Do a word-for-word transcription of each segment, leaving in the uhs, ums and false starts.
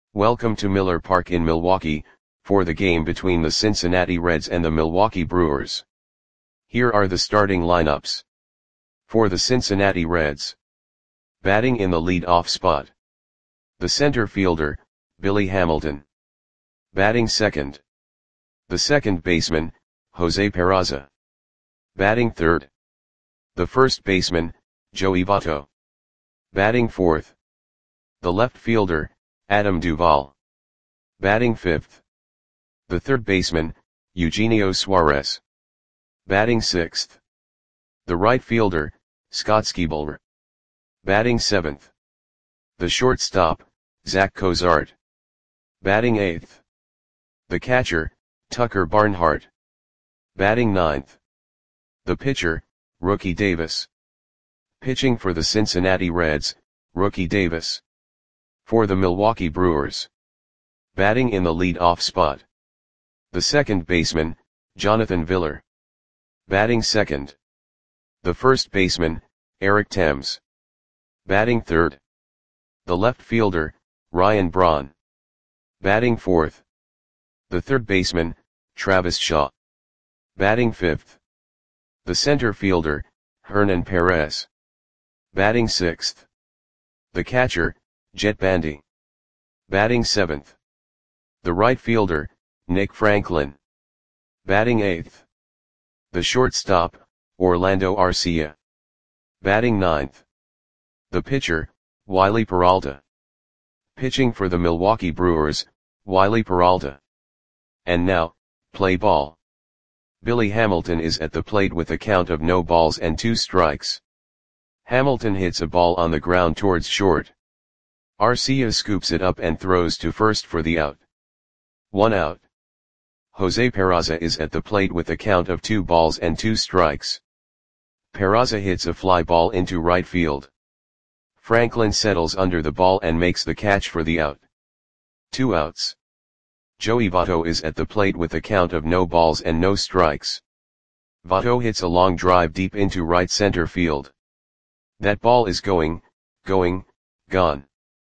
Welcome to Miller Park in Milwaukee, for the game between the Cincinnati Reds and the Milwaukee Brewers. Here are the starting lineups. For the Cincinnati Reds. Batting in the lead-off spot. The center fielder, Billy Hamilton. Batting second. The second baseman, Jose Peraza. Batting third. The first baseman, Joey Votto. Batting fourth. The left fielder, Adam Duvall. Batting fifth. The third baseman, Eugenio Suarez. Batting sixth. The right fielder, Scott Skiebler. Batting seventh. The shortstop, Zach Cozart. Batting eighth. The catcher, Tucker Barnhart. Batting ninth. The pitcher, Rookie Davis. Pitching for the Cincinnati Reds, Rookie Davis. For the Milwaukee Brewers. Batting in the lead-off spot. The second baseman, Jonathan Villar. Batting second. The first baseman, Eric Thames. Batting third. The left fielder, Ryan Braun. Batting fourth. The third baseman, Travis Shaw. Batting fifth. The center fielder, Hernan Perez. Batting sixth. The catcher, Jett Bandy. Batting seventh. The right fielder, Nick Franklin. Batting eighth. The shortstop, Orlando Arcia. Batting ninth. The pitcher, Wiley Peralta. Pitching for the Milwaukee Brewers, Wiley Peralta. And now, play ball. Billy Hamilton is at the plate with a count of no balls and two strikes. Hamilton hits a ball on the ground towards short. Arcia scoops it up and throws to first for the out. One out. Jose Peraza is at the plate with a count of two balls and two strikes. Peraza hits a fly ball into right field. Franklin settles under the ball and makes the catch for the out. Two outs. Joey Votto is at the plate with a count of no balls and no strikes. Votto hits a long drive deep into right center field. That ball is going, going, gone.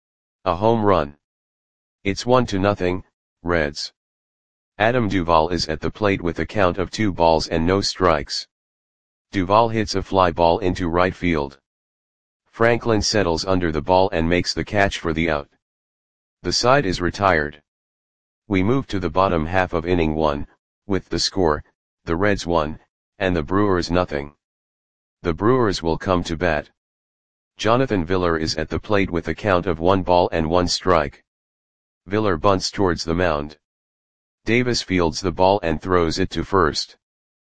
A home run. It's one to nothing, Reds. Adam Duvall is at the plate with a count of two balls and no strikes. Duvall hits a fly ball into right field. Franklin settles under the ball and makes the catch for the out. The side is retired. We move to the bottom half of inning one, with the score, the Reds one, and the Brewers nothing. The Brewers will come to bat. Jonathan Villar is at the plate with a count of one ball and one strike. Villar bunts towards the mound. Davis fields the ball and throws it to first.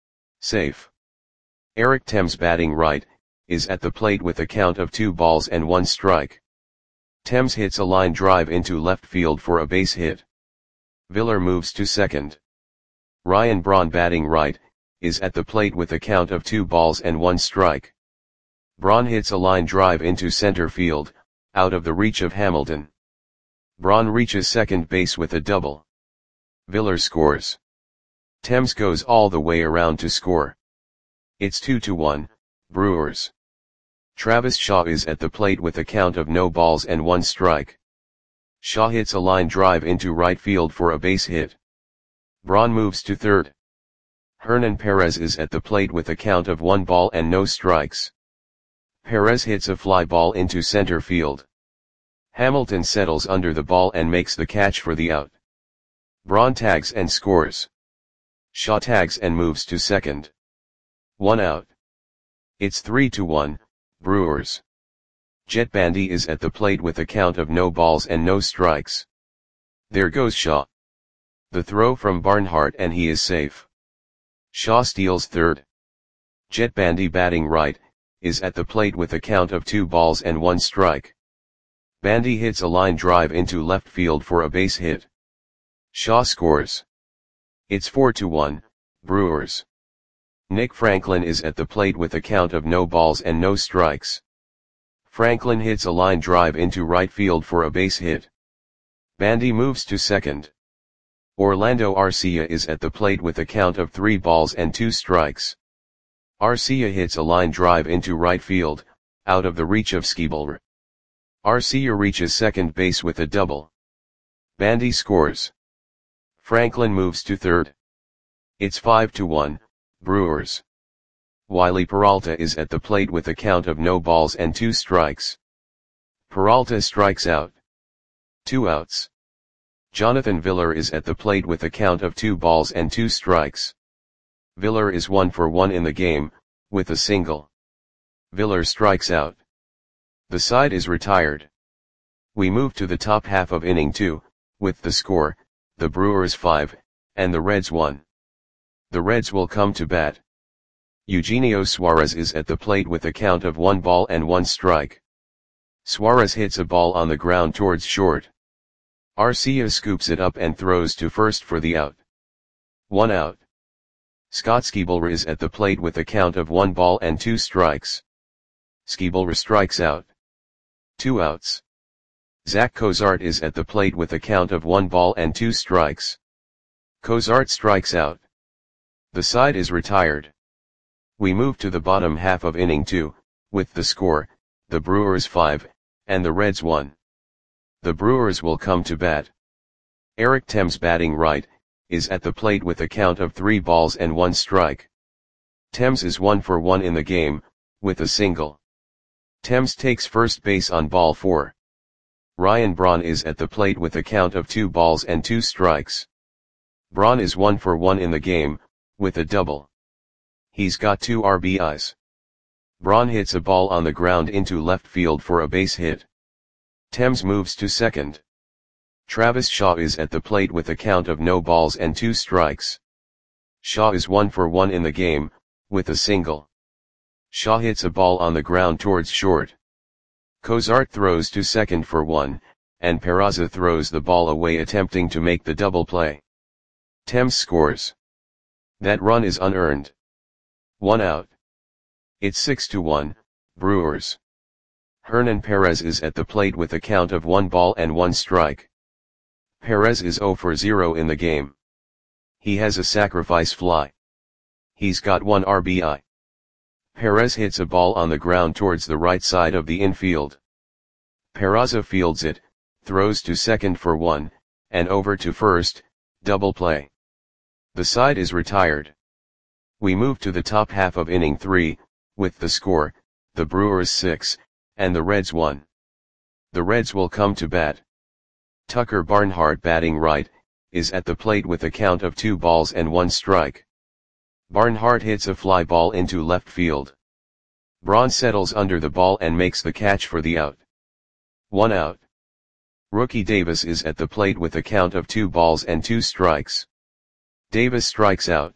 Safe. Eric Thames, batting right, is at the plate with a count of two balls and one strike. Thames hits a line drive into left field for a base hit. Villar moves to second. Ryan Braun, batting right, is at the plate with a count of two balls and one strike. Braun hits a line drive into center field, out of the reach of Hamilton. Braun reaches second base with a double. Villar scores. Thames goes all the way around to score. It's two to one, Brewers. Travis Shaw is at the plate with a count of no balls and one strike. Shaw hits a line drive into right field for a base hit. Braun moves to third. Hernan Perez is at the plate with a count of one ball and no strikes. Perez hits a fly ball into center field. Hamilton settles under the ball and makes the catch for the out. Braun tags and scores. Shaw tags and moves to second. One out. It's three to one, Brewers. Jett Bandy is at the plate with a count of no balls and no strikes. There goes Shaw. The throw from Barnhart and he is safe. Shaw steals third. Jett Bandy, batting right, is at the plate with a count of two balls and one strike. Bandy hits a line drive into left field for a base hit. Shaw scores. It's four to one, Brewers. Nick Franklin is at the plate with a count of no balls and no strikes. Franklin hits a line drive into right field for a base hit. Bandy moves to second. Orlando Arcia is at the plate with a count of three balls and two strikes. Arcia hits a line drive into right field, out of the reach of Skiebler. Arcia reaches second base with a double. Bandy scores. Franklin moves to third. It's five to one, Brewers. Wiley Peralta is at the plate with a count of no balls and two strikes. Peralta strikes out. Two outs. Jonathan Villar is at the plate with a count of two balls and two strikes. Villar is one for one in the game, with a single. Villar strikes out. The side is retired. We move to the top half of inning two, with the score, the Brewers five, and the Reds one. The Reds will come to bat. Eugenio Suarez is at the plate with a count of one ball and one strike. Suarez hits a ball on the ground towards short. Arcia scoops it up and throws to first for the out. One out. Scott Schebler is at the plate with a count of one ball and two strikes. Schebler strikes out. Two outs. Zach Cozart is at the plate with a count of one ball and two strikes. Cozart strikes out. The side is retired. We move to the bottom half of inning two, with the score, the Brewers five, and the Reds one. The Brewers will come to bat. Eric Thames, batting right, is at the plate with a count of three balls and one strike. Thames is one for one in the game, with a single. Thames takes first base on ball four. Ryan Braun is at the plate with a count of two balls and two strikes. Braun is one for one in the game, with a double. He's got two R B Is. Braun hits a ball on the ground into left field for a base hit. Thames moves to second. Travis Shaw is at the plate with a count of no balls and two strikes. Shaw is one for one in the game, with a single. Shaw hits a ball on the ground towards short. Cozart throws to second for one, and Peraza throws the ball away attempting to make the double play. Thames scores. That run is unearned. One out. It's six to one, Brewers. Hernan Perez is at the plate with a count of one ball and one strike. Perez is zero for zero in the game. He has a sacrifice fly. He's got one R B I. Perez hits a ball on the ground towards the right side of the infield. Peraza fields it, throws to second for one, and over to first, double play. The side is retired. We move to the top half of inning three, with the score, the Brewers six, and the Reds one. The Reds will come to bat. Tucker Barnhart, batting right, is at the plate with a count of two balls and one strike. Barnhart hits a fly ball into left field. Braun settles under the ball and makes the catch for the out. One out. Rookie Davis is at the plate with a count of two balls and two strikes. Davis strikes out.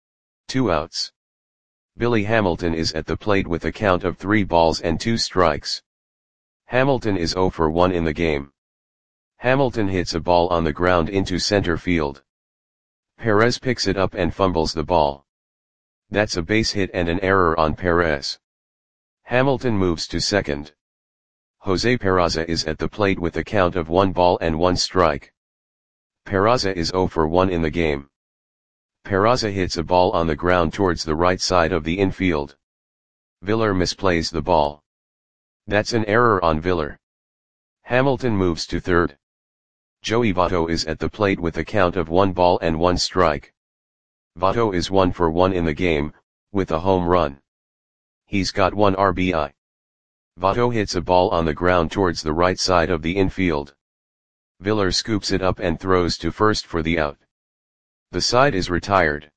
Two outs. Billy Hamilton is at the plate with a count of three balls and two strikes. Hamilton is zero for one in the game. Hamilton hits a ball on the ground into center field. Perez picks it up and fumbles the ball. That's a base hit and an error on Perez. Hamilton moves to second. Jose Peraza is at the plate with a count of one ball and one strike. Peraza is zero for one in the game. Peraza hits a ball on the ground towards the right side of the infield. Villar misplays the ball. That's an error on Villar. Hamilton moves to third. Joey Votto is at the plate with a count of one ball and one strike. Votto is one for one in the game, with a home run. He's got one R B I. Votto hits a ball on the ground towards the right side of the infield. Villar scoops it up and throws to first for the out. The side is retired.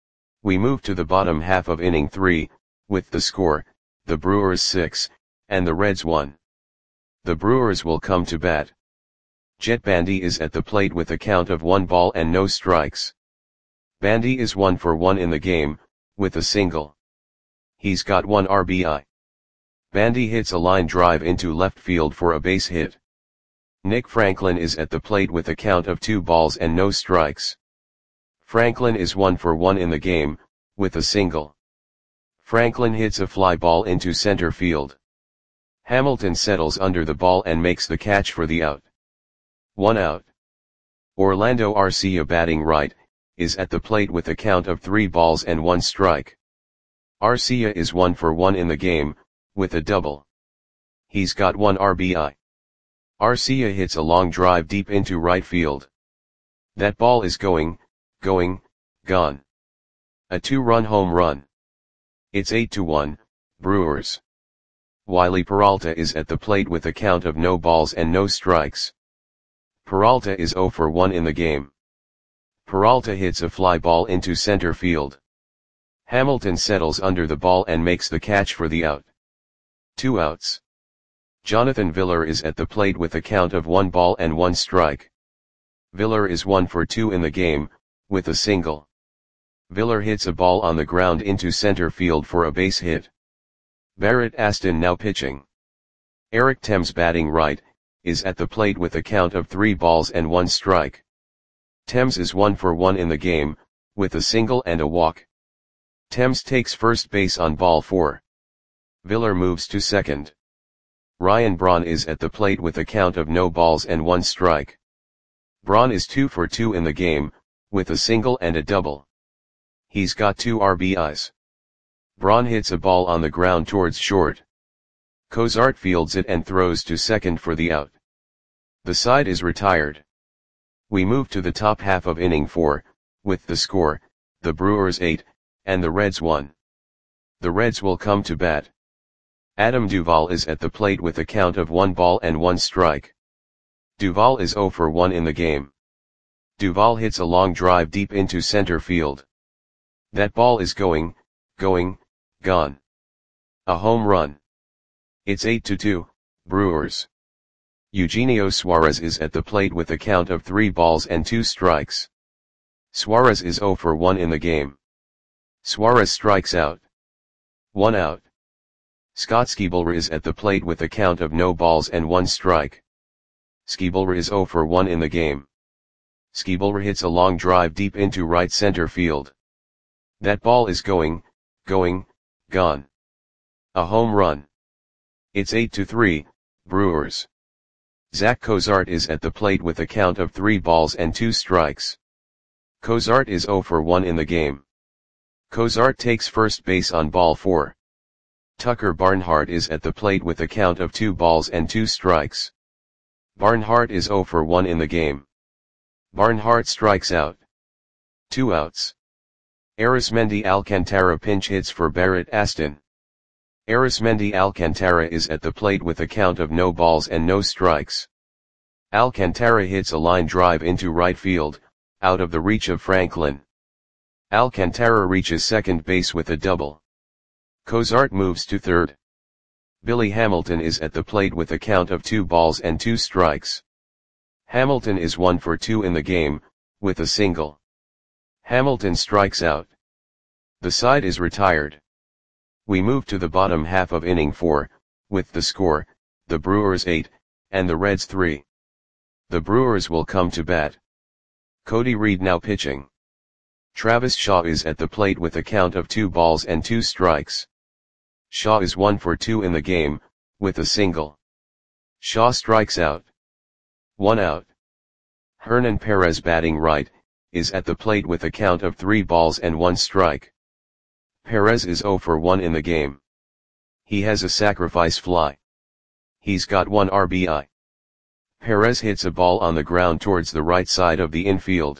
We move to the bottom half of inning three, with the score, the Brewers six, and the Reds one. The Brewers will come to bat. Jet Bandy is at the plate with a count of one ball and no strikes. Bandy is one for one in the game, with a single. He's got one R B I. Bandy hits a line drive into left field for a base hit. Nick Franklin is at the plate with a count of two balls and no strikes. Franklin is one for one in the game, with a single. Franklin hits a fly ball into center field. Hamilton settles under the ball and makes the catch for the out. One out. Orlando Arcia, batting right, is at the plate with a count of three balls and one strike. Arcia is one for one in the game, with a double. He's got one R B I. Arcia hits a long drive deep into right field. That ball is going, going, gone. A two-run home run. It's eight to one, Brewers. Wiley Peralta is at the plate with a count of no balls and no strikes. Peralta is zero for one in the game. Peralta hits a fly ball into center field. Hamilton settles under the ball and makes the catch for the out. Two outs. Jonathan Villar is at the plate with a count of one ball and one strike. Villar is one for two in the game, with a single. Villar hits a ball on the ground into center field for a base hit. Barrett Aston now pitching. Eric Thames batting right, is at the plate with a count of three balls and one strike. Thames is one for one in the game, with a single and a walk. Thames takes first base on ball four. Villar moves to second. Ryan Braun is at the plate with a count of no balls and one strike. Braun is two for two in the game, with a single and a double. He's got two R B Is. Braun hits a ball on the ground towards short. Cozart fields it and throws to second for the out. The side is retired. We move to the top half of inning four, with the score, the Brewers eight, and the Reds one. The Reds will come to bat. Adam Duvall is at the plate with a count of one ball and one strike. Duvall is zero for one in the game. Duvall hits a long drive deep into center field. That ball is going, going, gone. A home run. It's eight to two, Brewers. Eugenio Suarez is at the plate with a count of three balls and two strikes. Suarez is zero for one in the game. Suarez strikes out. One out. Scott Skiebler is at the plate with a count of no balls and one strike. Skiebler is zero for one in the game. Skiebler hits a long drive deep into right center field. That ball is going, going, gone. A home run. It's eight to three, Brewers. Zach Cozart is at the plate with a count of three balls and two strikes. Cozart is zero for one in the game. Cozart takes first base on ball four. Tucker Barnhart is at the plate with a count of two balls and two strikes. Barnhart is zero for one in the game. Barnhart strikes out. Two outs. Arismendi Alcantara pinch hits for Barrett Aston. Arismendi Alcantara is at the plate with a count of no balls and no strikes. Alcantara hits a line drive into right field, out of the reach of Franklin. Alcantara reaches second base with a double. Cozart moves to third. Billy Hamilton is at the plate with a count of two balls and two strikes. Hamilton is one for two in the game, with a single. Hamilton strikes out. The side is retired. We move to the bottom half of inning four, with the score, the Brewers eight, and the Reds three. The Brewers will come to bat. Cody Reed now pitching. Travis Shaw is at the plate with a count of two balls and two strikes. Shaw is one for two in the game, with a single. Shaw strikes out. One out. Hernan Perez batting right, is at the plate with a count of three balls and one strike. Perez is zero for one in the game. He has a sacrifice fly. He's got one R B I. Perez hits a ball on the ground towards the right side of the infield.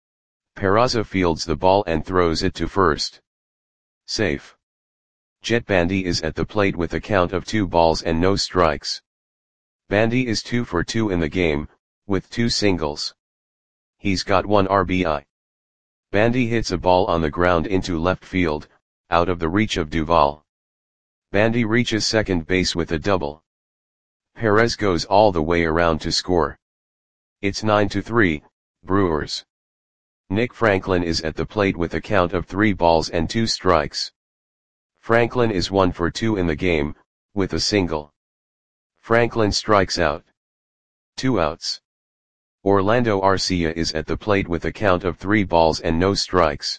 Peraza fields the ball and throws it to first. Safe. Jet Bandy is at the plate with a count of two balls and no strikes. Bandy is two for two in the game, with two singles. He's got one R B I. Bandy hits a ball on the ground into left field, out of the reach of Duvall. Bandy reaches second base with a double. Perez goes all the way around to score. It's nine to three, Brewers. Nick Franklin is at the plate with a count of three balls and two strikes. Franklin is one for two in the game, with a single. Franklin strikes out. Two outs. Orlando Arcia is at the plate with a count of three balls and no strikes.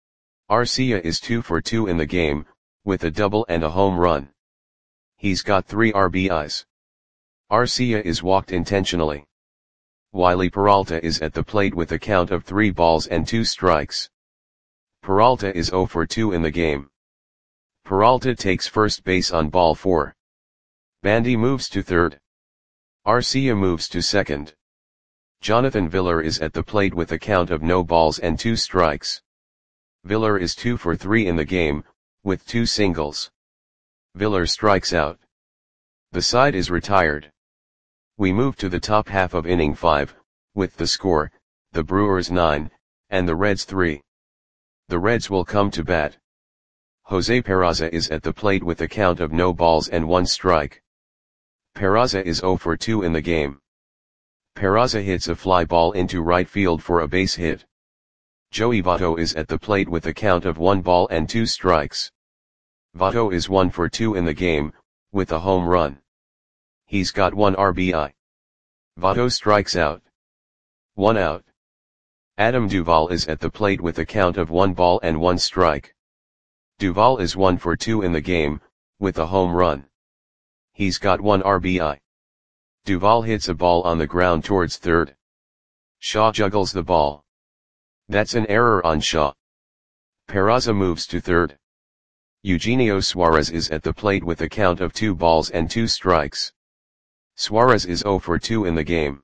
Arcia is two for two in the game, with a double and a home run. He's got three R B Is. Arcia is walked intentionally. Wiley Peralta is at the plate with a count of three balls and two strikes. Peralta is zero for two in the game. Peralta takes first base on ball four. Bandy moves to third. Arcia moves to second. Jonathan Villar is at the plate with a count of no balls and two strikes. Villar is two for three in the game, with two singles. Villar strikes out. The side is retired. We move to the top half of inning five, with the score, the Brewers nine, and the Reds three. The Reds will come to bat. Jose Peraza is at the plate with a count of no balls and one strike. Peraza is zero for two in the game. Peraza hits a fly ball into right field for a base hit. Joey Votto is at the plate with a count of one ball and two strikes. Votto is one for two in the game, with a home run. He's got one R B I. Votto strikes out. One out. Adam Duvall is at the plate with a count of one ball and one strike. Duvall is one for two in the game, with a home run. He's got one R B I. Duvall hits a ball on the ground towards third. Shaw juggles the ball. That's an error on Shaw. Peraza moves to third. Eugenio Suarez is at the plate with a count of two balls and two strikes. Suarez is zero for two in the game.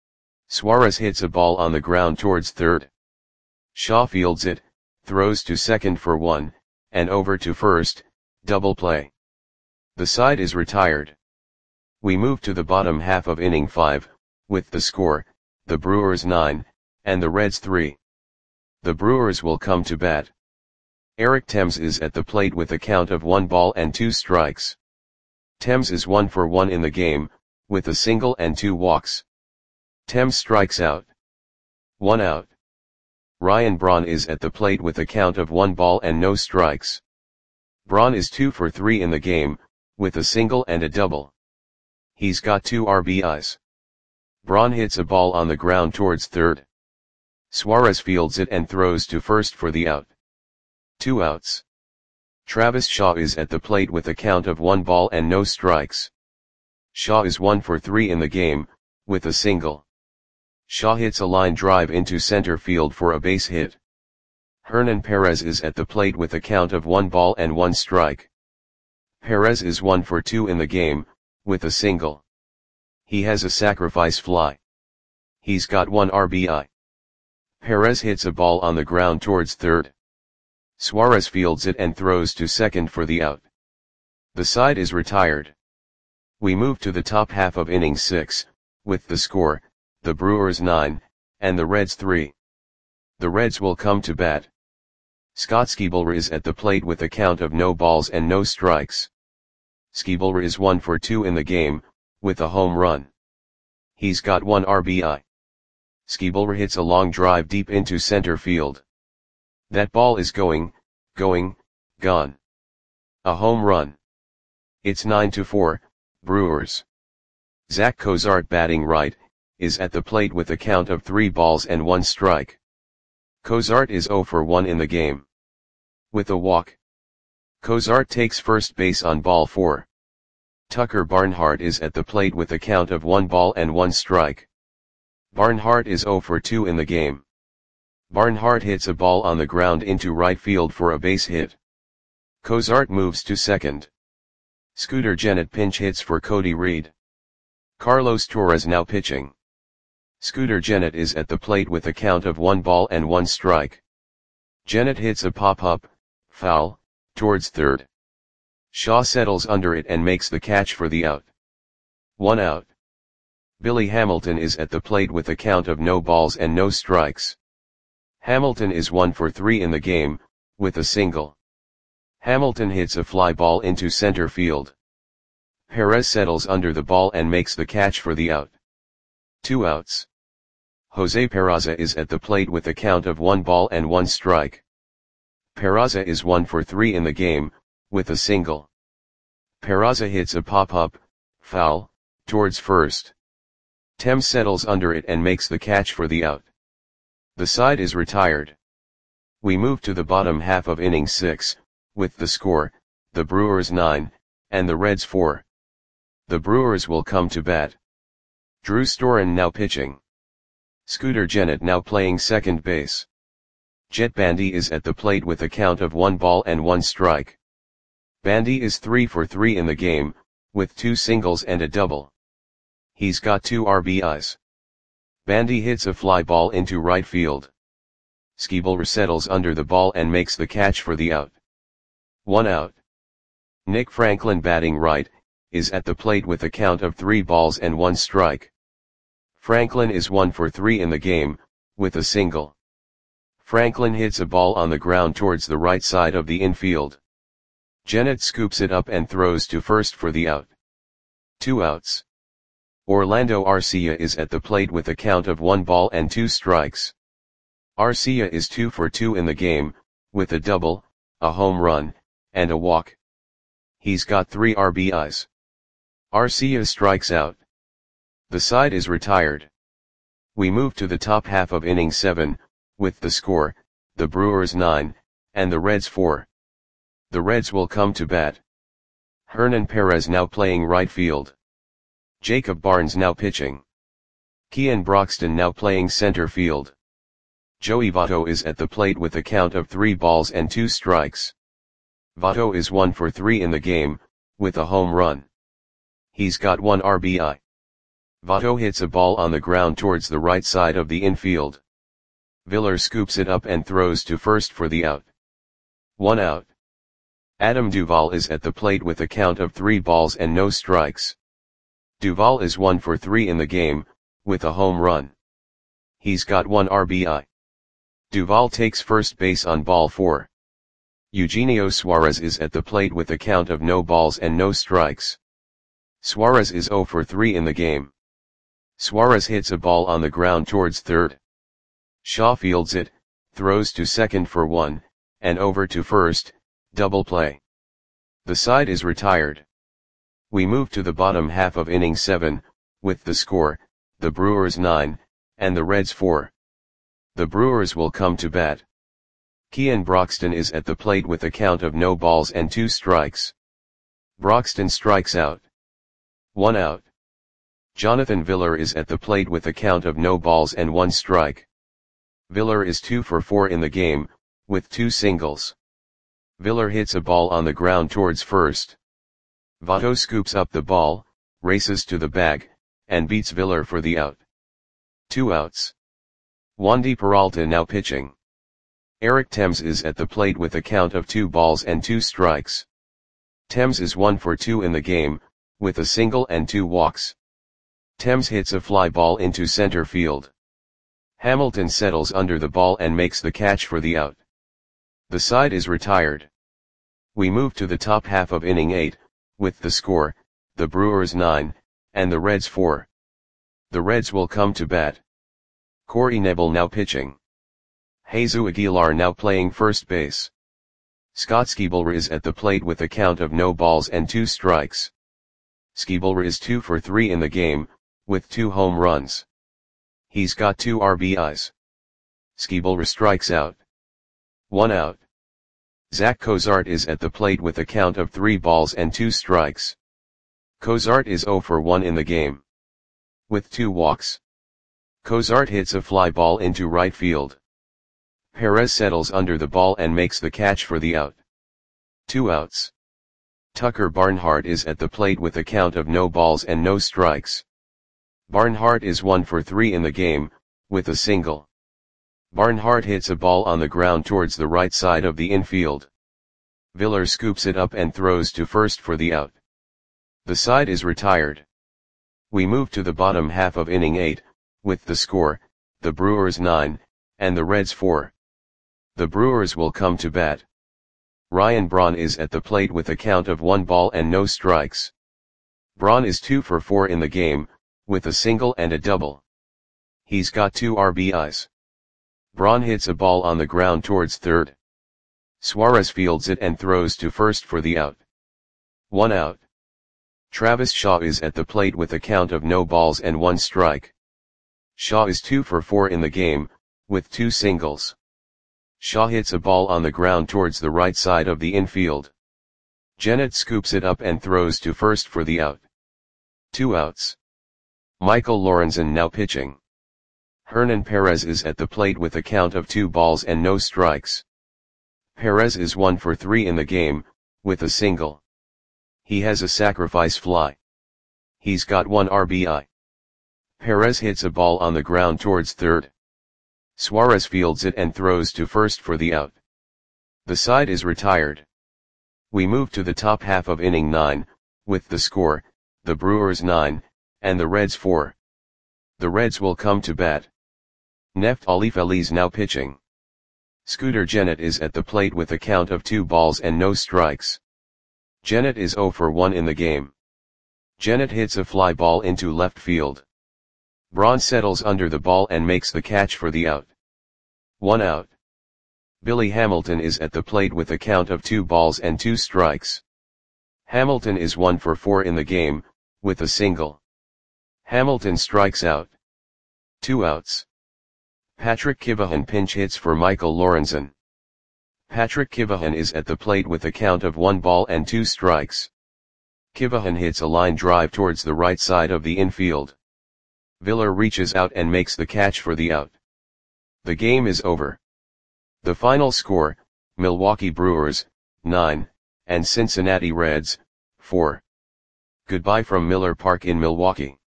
Suarez hits a ball on the ground towards third. Shaw fields it, throws to second for one, and over to first, double play. The side is retired. We move to the bottom half of inning five, with the score, the Brewers nine, and the Reds three. The Brewers will come to bat. Eric Thames is at the plate with a count of one ball and two strikes. Thames is one for one in the game, with a single and two walks. Thames strikes out. One out. Ryan Braun is at the plate with a count of one ball and no strikes. Braun is two for three in the game, with a single and a double. He's got two R B Is. Braun hits a ball on the ground towards third. Suarez fields it and throws to first for the out. Two outs. Travis Shaw is at the plate with a count of one ball and no strikes. Shaw is one for three in the game, with a single. Shaw hits a line drive into center field for a base hit. Hernan Perez is at the plate with a count of one ball and one strike. Perez is one for two in the game, with a single. He has a sacrifice fly. He's got one R B I. Perez hits a ball on the ground towards third. Suarez fields it and throws to second for the out. The side is retired. We move to the top half of inning six, with the score, the Brewers nine, and the Reds three. The Reds will come to bat. Scott Schebler is at the plate with a count of no balls and no strikes. Schebler is one for two in the game, with a home run. He's got one R B I. Schebler hits a long drive deep into center field. That ball is going, going, gone. A home run. It's nine to four, Brewers. Zach Cozart, batting right, is at the plate with a count of three balls and one strike. Cozart is zero for one in the game. With a walk. Cozart takes first base on ball four. Tucker Barnhart is at the plate with a count of one ball and one strike. Barnhart is zero for two in the game. Barnhart hits a ball on the ground into right field for a base hit. Cozart moves to second. Scooter Gennett pinch hits for Cody Reed. Carlos Torres now pitching. Scooter Gennett is at the plate with a count of one ball and one strike. Gennett hits a pop-up, foul, towards third. Shaw settles under it and makes the catch for the out. One out. Billy Hamilton is at the plate with a count of no balls and no strikes. Hamilton is one for three in the game, with a single. Hamilton hits a fly ball into center field. Perez settles under the ball and makes the catch for the out. Two outs. Jose Peraza is at the plate with a count of one ball and one strike. Peraza is one for three in the game, with a single. Peraza hits a pop-up, foul, towards first. Thames settles under it and makes the catch for the out. The side is retired. We move to the bottom half of inning six, with the score, the Brewers nine, and the Reds four. The Brewers will come to bat. Drew Storen now pitching. Scooter Gennett now playing second base. Jet Bandy is at the plate with a count of one ball and one strike. Bandy is three for three in the game, with two singles and a double. He's got two R B Is. Bandy hits a fly ball into right field. Schebel resettles under the ball and makes the catch for the out. One out. Nick Franklin, batting right, is at the plate with a count of three balls and one strike. Franklin is one for three in the game, with a single. Franklin hits a ball on the ground towards the right side of the infield. Jennett scoops it up and throws to first for the out. Two outs. Orlando Arcia is at the plate with a count of one ball and two strikes. Arcia is two for two in the game, with a double, a home run, and a walk. He's got three R B Is. Arcia strikes out. The side is retired. We move to the top half of inning seven, with the score, the Brewers nine, and the Reds four. The Reds will come to bat. Hernan Perez now playing right field. Jacob Barnes now pitching. Kean Broxton now playing center field. Joey Votto is at the plate with a count of three balls and two strikes. Votto is one for three in the game, with a home run. He's got one R B I. Votto hits a ball on the ground towards the right side of the infield. Viller scoops it up and throws to first for the out. One out. Adam Duvall is at the plate with a count of three balls and no strikes. Duvall is one for three in the game, with a home run. He's got one R B I. Duvall takes first base on ball four. Eugenio Suarez is at the plate with a count of no balls and no strikes. Suarez is zero for three in the game. Suarez hits a ball on the ground towards third. Shaw fields it, throws to second for one, and over to first, double play. The side is retired. We move to the bottom half of inning seven, with the score, the Brewers nine, and the Reds four. The Brewers will come to bat. Kean Broxton is at the plate with a count of no balls and two strikes. Broxton strikes out. One out. Jonathan Viller is at the plate with a count of no balls and one strike. Viller is two for four in the game, with two singles. Viller hits a ball on the ground towards first. Votto scoops up the ball, races to the bag, and beats Viller for the out. Two outs. Wandy Peralta now pitching. Eric Thames is at the plate with a count of two balls and two strikes. Thames is one for two in the game, with a single and two walks. Thames hits a fly ball into center field. Hamilton settles under the ball and makes the catch for the out. The side is retired. We move to the top half of inning eight, with the score, the Brewers nine, and the Reds four. The Reds will come to bat. Corey Knebel now pitching. Jesus Aguilar now playing first base. Scott Schebel is at the plate with a count of no balls and two strikes. Schebel is two for three in the game, with two home runs. He's got two R B Is. Schebel strikes out. One out. Zach Cozart is at the plate with a count of three balls and two strikes. Cozart is zero for one in the game, with two walks. Cozart hits a fly ball into right field. Perez settles under the ball and makes the catch for the out. Two outs. Tucker Barnhart is at the plate with a count of no balls and no strikes. Barnhart is one for three in the game, with a single. Barnhart hits a ball on the ground towards the right side of the infield. Viller scoops it up and throws to first for the out. The side is retired. We move to the bottom half of inning eight, with the score, the Brewers nine, and the Reds four. The Brewers will come to bat. Ryan Braun is at the plate with a count of one ball and no strikes. Braun is two for four in the game, with a single and a double. He's got two R B Is. Braun hits a ball on the ground towards third. Suarez fields it and throws to first for the out. One out. Travis Shaw is at the plate with a count of no balls and one strike. Shaw is two for four in the game, with two singles. Shaw hits a ball on the ground towards the right side of the infield. Jennett scoops it up and throws to first for the out. Two outs. Michael Lorenzen now pitching. Hernan Perez is at the plate with a count of two balls and no strikes. Perez is one for three in the game, with a single. He has a sacrifice fly. He's got one R B I. Perez hits a ball on the ground towards third. Suarez fields it and throws to first for the out. The side is retired. We move to the top half of inning nine, with the score, the Brewers nine, and the Reds four. The Reds will come to bat. Neftali Feliz now pitching. Scooter Gennett is at the plate with a count of two balls and no strikes. Gennett is zero for one in the game. Gennett hits a fly ball into left field. Braun settles under the ball and makes the catch for the out. One out. Billy Hamilton is at the plate with a count of two balls and two strikes. Hamilton is one for four in the game, with a single. Hamilton strikes out. Two outs. Patrick Kivahan pinch hits for Michael Lorenzen. Patrick Kivahan is at the plate with a count of one ball and two strikes. Kivahan hits a line drive towards the right side of the infield. Viller reaches out and makes the catch for the out. The game is over. The final score, Milwaukee Brewers, nine, and Cincinnati Reds, four. Goodbye from Miller Park in Milwaukee.